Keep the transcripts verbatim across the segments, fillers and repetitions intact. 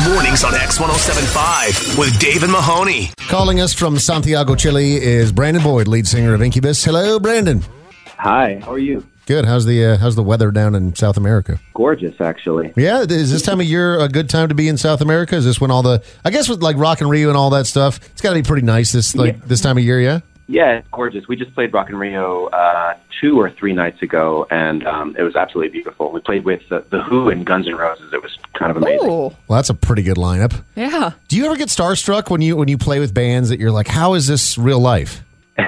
Mornings on X one oh seven point five with Dave and Mahoney. Calling us from Santiago, Chile is Brandon Boyd, lead singer of Incubus. Hello, Brandon. Hi, how are you? Good. How's the uh, how's the weather down in South America? Gorgeous, actually. Yeah, is this time of year a good time to be in South America? Is this when all the, I guess with like Rock in Rio and all that stuff, it's got to be pretty nice this like Yeah. this time of year, yeah? Yeah, it's gorgeous. We just played Rock in Rio uh, two or three nights ago, and um, it was absolutely beautiful. We played with uh, The Who and Guns N' Roses. It was kind of amazing. Oh, Well, that's a pretty good lineup. yeah. Do you ever get starstruck when you when you play with bands that you're like, how is this real life?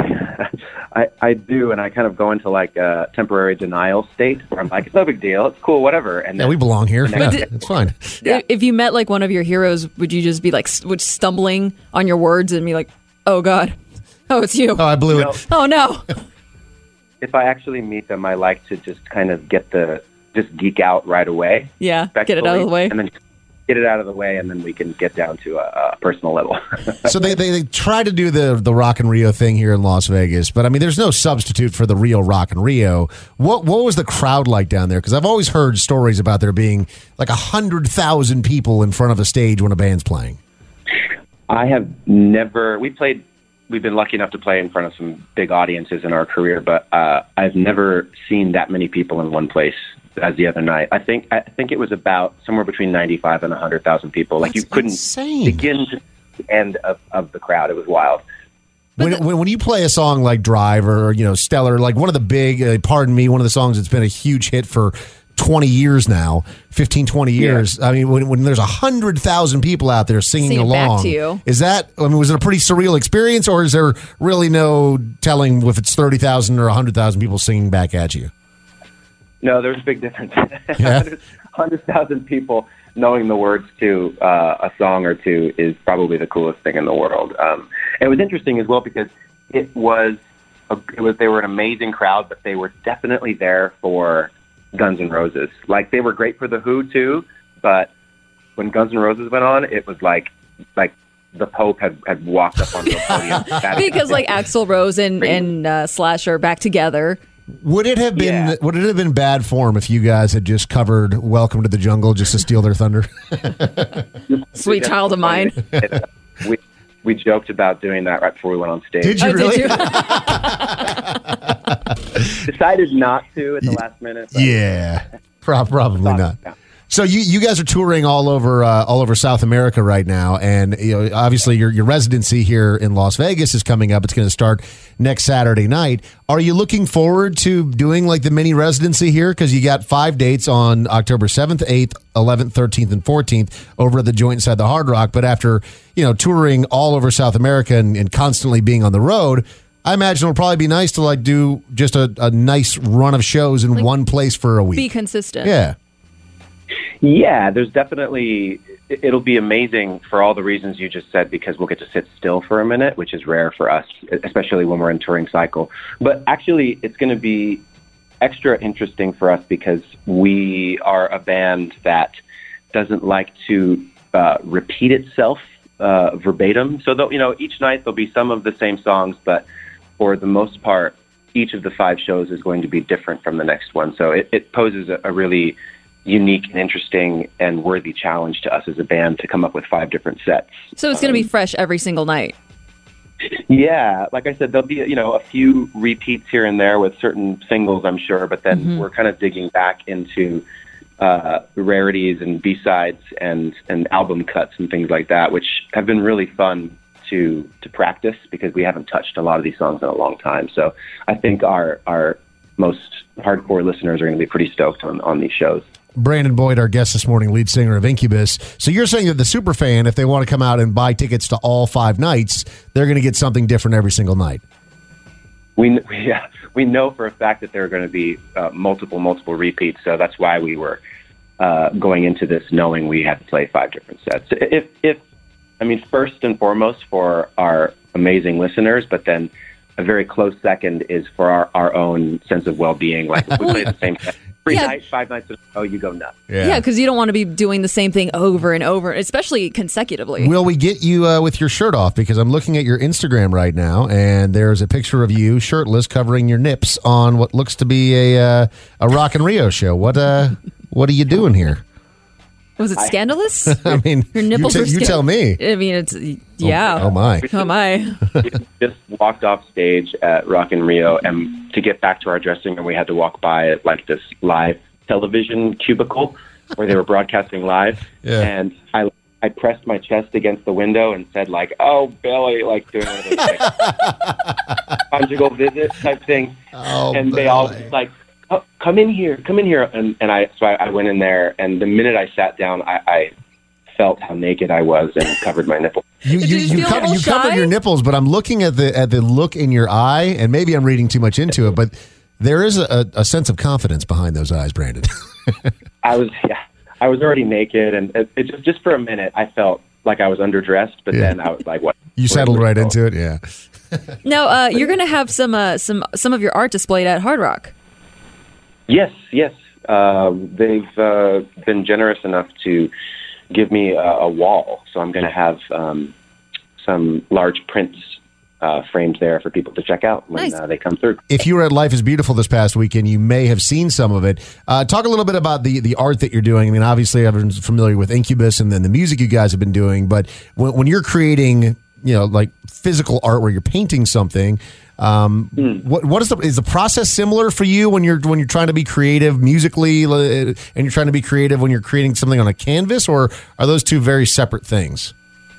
I, I do, and I kind of go into like a temporary denial state where I'm like, it's no big deal, it's cool, whatever. And Yeah, then, we belong here. But Yeah, did- it's fine. Yeah. If you met like one of your heroes, would you just be like s- would stumbling on your words and be like, "Oh God, oh it's you, Oh, I blew No. it. oh no." if I actually meet them, I like to just kind of get the just geek out right away. Yeah, get it out of the way. and then get it out of the way, and then we can get down to a, a personal level. So they, they, they try to do the the Rock in Rio thing here in Las Vegas, but I mean, there's no substitute for the real Rock in Rio. What what was the crowd like down there? Because I've always heard stories about there being like a hundred thousand people in front of a stage when a band's playing. I have never. We played. We've been lucky enough to play in front of some big audiences in our career, but uh, I've never seen that many people in one place as the other night. I think. I think it was about somewhere between ninety-five and a hundred thousand people. Like That's you couldn't insane. begin to see the end of, of the crowd. It was wild. When, when when you play a song like Drive or you know Stellar, like one of the big, uh, pardon me, one of the songs that's been a huge hit for twenty years now, fifteen, twenty years. I mean, when, when there's a hundred thousand people out there singing Sing it back along, to you. is that? I mean, was it a pretty surreal experience, or is there really no telling if it's thirty thousand or a hundred thousand people singing back at you? No, there's a big difference. Yeah. one hundred thousand people knowing the words to uh, a song or two is probably the coolest thing in the world. Um, it was interesting as well because it was, a, it was they were an amazing crowd, but they were definitely there for Guns N' Roses. Like they were great for the Who too, but when Guns N' Roses went on, it was like like the Pope had, had walked up onto the podium. That- Because like Axl Rose and and uh, Slash are back together. Would it have been Yeah. Would it have been bad form if you guys had just covered "Welcome to the Jungle" just to steal their thunder? Sweet child of mine. we we joked about doing that right before we went on stage. Did you Oh, really? did you? Decided not to at the last minute. but- Yeah, Pro- probably not. Yeah. So you, you guys are touring all over uh, all over South America right now, and you know obviously your your residency here in Las Vegas is coming up. It's going to start next Saturday night. Are you looking forward to doing like the mini residency here? Because you got five dates on October seventh, eighth, eleventh, thirteenth, and fourteenth over at the Joint inside the Hard Rock. But after you know touring all over South America and, and constantly being on the road, I imagine it'll probably be nice to like do just a, a nice run of shows in Like, one place for a week. Be consistent. Yeah. Yeah, there's definitely, it'll be amazing for all the reasons you just said, because we'll get to sit still for a minute, which is rare for us, especially when we're in touring cycle. But actually, it's going to be extra interesting for us because we are a band that doesn't like to uh, repeat itself uh, verbatim. So, you know, each night there'll be some of the same songs, but for the most part, each of the five shows is going to be different from the next one. So it, it poses a, a really unique and interesting and worthy challenge to us as a band to come up with five different sets. So it's going to be fresh every single night. Yeah, like I said, there'll be, you know, a few repeats here and there with certain singles, I'm sure, but then Mm-hmm. we're kind of digging back into uh, rarities and B-sides and, and album cuts and things like that, which have been really fun to to practice because we haven't touched a lot of these songs in a long time. So I think our our most hardcore listeners are going to be pretty stoked on, on these shows. Brandon Boyd, our guest this morning, lead singer of Incubus. So you're saying that the super fan, if they want to come out and buy tickets to all five nights, they're going to get something different every single night. We we, yeah, we know for a fact that there are going to be uh, multiple, multiple repeats. So that's why we were uh, going into this knowing we had to play five different sets. If, if I mean, first and foremost for our amazing listeners, but then a very close second is for our, our own sense of well-being. Like if we play the same set every Yeah. night, five nights in a row, you go nuts. Yeah, because you don't want to be doing the same thing over and over, especially consecutively. Will we get you uh, with your shirt off? Because I'm looking at your Instagram right now, and there's a picture of you shirtless covering your nips on what looks to be a uh, a Rock in Rio show. What uh, what are you doing here? Was it scandalous? I mean, Your nipples you, were t- you scan- tell me. I mean, it's yeah. Oh, oh my. Oh my. We just walked off stage at Rock in Rio, and to get back to our dressing room, we had to walk by like this live television cubicle where they were broadcasting live. Yeah. And I I pressed my chest against the window and said like, "Oh, Billy," like doing one of those like, conjugal visit type thing. Oh, and they all Billy. like, oh, "Come in here, come in here." And and I so I, I went in there, and the minute I sat down, I, I felt how naked I was and covered my nipples. You you, Did you you, feel a co- little you covered shy? your nipples, but I'm looking at the at the look in your eye, and maybe I'm reading too much into it, but there is a, a sense of confidence behind those eyes, Brandon. I was yeah, I was already naked, and it, it just just for a minute, I felt like I was underdressed, but Yeah. then I was like, "What?" You settled right into it, yeah. Now, uh, you're going to have some uh, some some of your art displayed at Hard Rock. Yes, yes. Um, they've uh, been generous enough to give me a, a wall, so I'm going to have um, some large prints uh, framed there for people to check out when Nice. uh, they come through. If you were at Life is Beautiful this past weekend, you may have seen some of it. Uh, talk a little bit about the, the art that you're doing. I mean, obviously, everyone's familiar with Incubus and then the music you guys have been doing, but when, when you're creating, you know, like physical art where you're painting something, um, what what is the is the process similar for you when you're when you're trying to be creative musically, uh, and you're trying to be creative when you're creating something on a canvas, or are those two very separate things?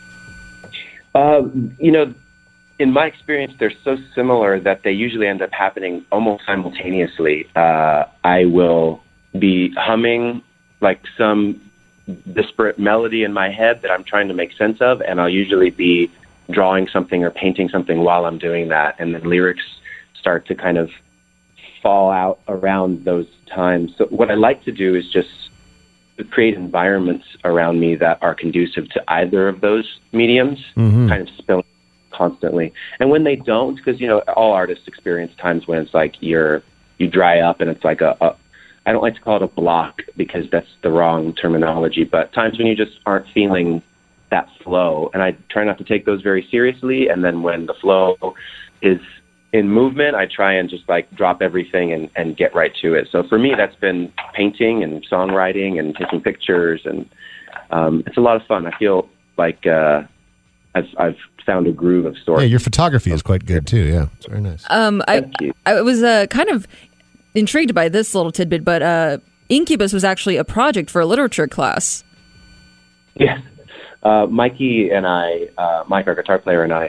Uh, you know, in my experience, they're so similar that they usually end up happening almost simultaneously. Uh, I will be humming like some disparate melody in my head that I'm trying to make sense of, and I'll usually be drawing something or painting something while I'm doing that, and then lyrics start to kind of fall out around those times. So what I like to do is just create environments around me that are conducive to either of those mediums, Mm-hmm. kind of spilling constantly. And when they don't, because, you know, all artists experience times when it's like you're, you dry up and it's like a, a, I don't like to call it a block because that's the wrong terminology, but times when you just aren't feeling that flow. And I try not to take those very seriously. And then when the flow is in movement, I try and just like drop everything and, and get right to it. So for me, that's been painting and songwriting and taking pictures. And um, it's a lot of fun. I feel like uh, I've, I've found a groove of sorts. Yeah, your photography is quite good too. Yeah, it's very nice. Um, I Thank you. I was uh, kind of intrigued by this little tidbit, but uh, Incubus was actually a project for a literature class. Yes. Uh, Mikey and I, uh, Mike, our guitar player, and I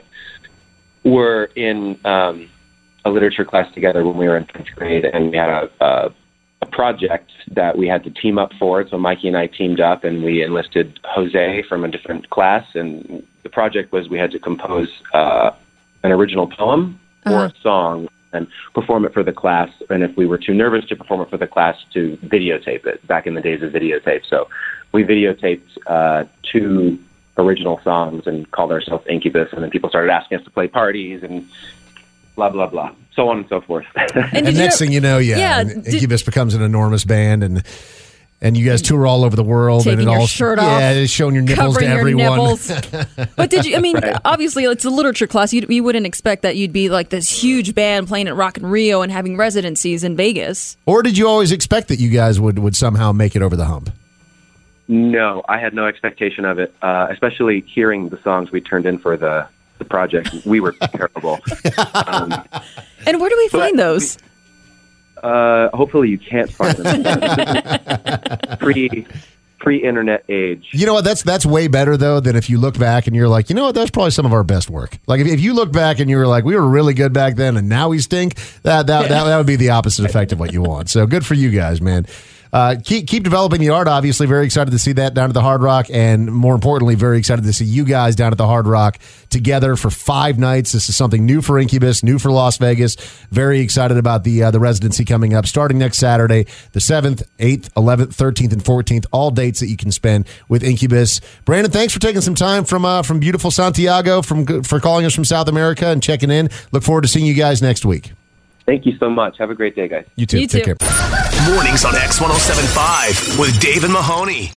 were in um, a literature class together when we were in tenth grade, and we had a, a, a project that we had to team up for. So Mikey and I teamed up, and we enlisted Jose from a different class, and the project was we had to compose uh, an original poem or Uh-huh. a song and perform it for the class. And if we were too nervous to perform it for the class, to videotape it, back in the days of videotape. So we videotaped uh, two original songs and called ourselves Incubus, and then people started asking us to play parties and blah, blah, blah, so on and so forth. And did next you- thing you know, yeah, Yeah, and did- Incubus becomes an enormous band, and and you guys tour all over the world, Taking and it your all shirt yeah, off, it's showing your nipples covering to everyone. your nipples. But did you? I mean, obviously, it's a literature class. You you wouldn't expect that you'd be like this huge band playing at Rock in Rio and having residencies in Vegas. Or did you always expect that you guys would would somehow make it over the hump? No, I had no expectation of it, uh, especially hearing the songs we turned in for the, the project. We were terrible. Um, And where do we But- find those? uh, hopefully you can't find them. pre, pre-internet age. You know what? That's that's way better though than if you look back and you're like, you know what? That's probably some of our best work. Like if, if you look back and you were like, we were really good back then, and now we stink. That that that, that would be the opposite effect of what you want. So good for you guys, man. Uh, keep keep developing the art. Obviously, very excited to see that down at the Hard Rock, and more importantly, very excited to see you guys down at the Hard Rock together for five nights. This is something new for Incubus, new for Las Vegas. Very excited about the uh, the residency coming up, starting next Saturday, the seventh, eighth, eleventh, thirteenth, and fourteenth. All dates that you can spend with Incubus. Brandon, thanks for taking some time from uh, from beautiful Santiago, from for calling us from South America and checking in. Look forward to seeing you guys next week. Thank you so much. Have a great day, guys. You too. You Take too. care. Mornings on X ten seventy-five with Dave and Mahoney.